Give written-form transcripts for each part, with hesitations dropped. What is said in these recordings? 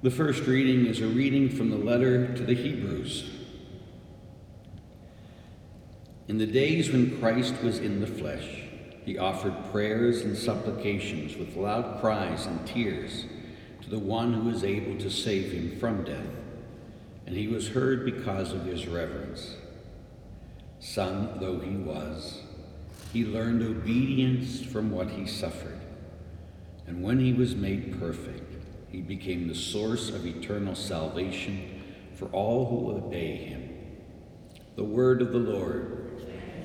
The first reading is a reading from the letter to the Hebrews. In the days when Christ was in the flesh, he offered prayers and supplications with loud cries and tears to the one who is able to save him from death, and he was heard because of his reverence. Son though he was, he learned obedience from what he suffered, and when he was made perfect, he became the source of eternal salvation for all who obey him. The word of the Lord.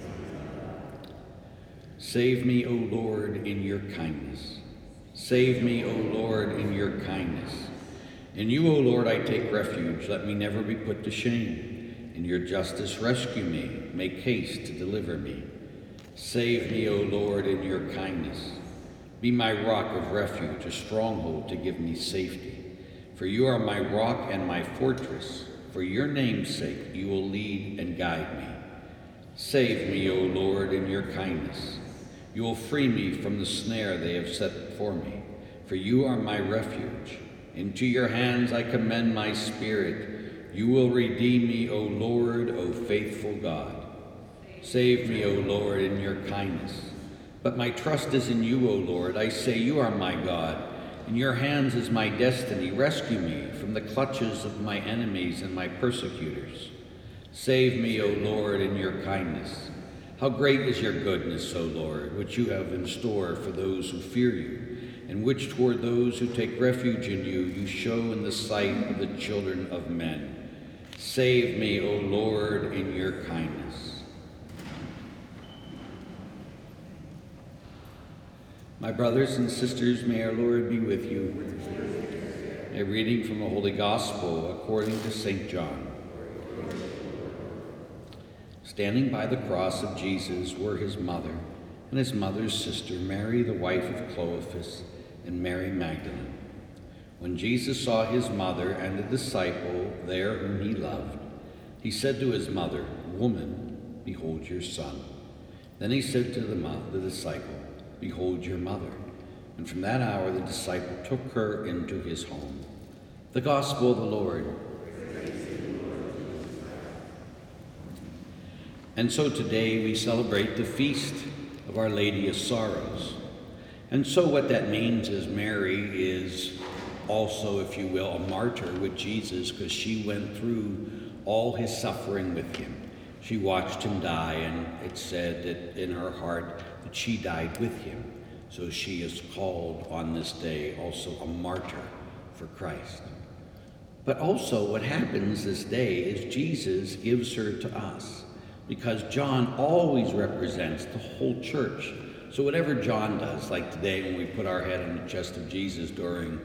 Save me, O Lord, in your kindness. Save me, O Lord, in your kindness. In you, O Lord, I take refuge. Let me never be put to shame. In your justice, rescue me. Make haste to deliver me. Save me, O Lord, in your kindness. Be my rock of refuge, a stronghold to give me safety. For you are my rock and my fortress. For your name's sake, you will lead and guide me. Save me, O Lord, in your kindness. You will free me from the snare they have set before me. For you are my refuge. Into your hands I commend my spirit. You will redeem me, O Lord, O faithful God. Save me, O Lord, in your kindness. But my trust is in you, O Lord. I say you are my God. In your hands is my destiny. Rescue me from the clutches of my enemies and my persecutors. Save me, O Lord, in your kindness. How great is your goodness, O Lord, which you have in store for those who fear you, and which toward those who take refuge in you, you show in the sight of the children of men. Save me, O Lord, in your kindness. My brothers and sisters, may our Lord be with you. A reading from the Holy Gospel according to St. John. Standing by the cross of Jesus were his mother and his mother's sister, Mary, the wife of Clopas, and Mary Magdalene. When Jesus saw his mother and the disciple there whom he loved, he said to his mother, "Woman, behold your son." Then he said to the disciple, "Behold your mother." And from that hour the disciple took her into his home. The Gospel of the Lord. And so today we celebrate the feast of Our Lady of Sorrows. And so what that means is Mary is also, if you will, a martyr with Jesus, because she went through all his suffering with him. She watched him die, and it said that in her heart that she died with him. So she is called on this day also a martyr for Christ. But also what happens this day is Jesus gives her to us, because John always represents the whole church. So whatever John does, like today when we put our head on the chest of Jesus during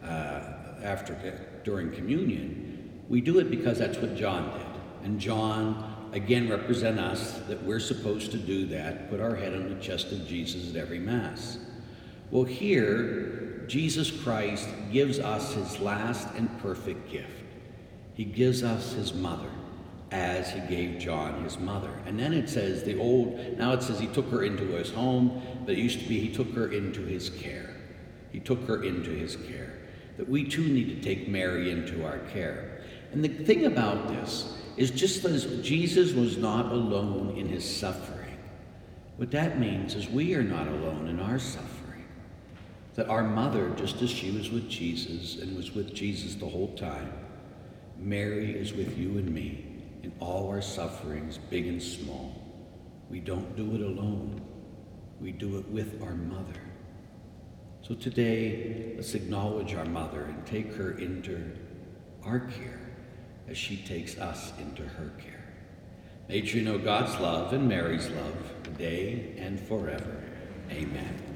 communion, we do it because that's what John did. And John again represent us, that we're supposed to do that, put our head on the chest of Jesus at every Mass. Well, here, Jesus Christ gives us his last and perfect gift. He gives us his mother, as he gave John his mother. And then it says now it says he took her into his home, but it used to be he took her into his care. He took her into his care. That we too need to take Mary into our care. And the thing about this is, just as Jesus was not alone in his suffering, what that means is we are not alone in our suffering. That our mother, just as she was with Jesus and was with Jesus the whole time, Mary is with you and me in all our sufferings, big and small. We don't do it alone. We do it with our mother. So today, let's acknowledge our mother and take her into our care as she takes us into her care. May you know God's love and Mary's love today and forever. Amen.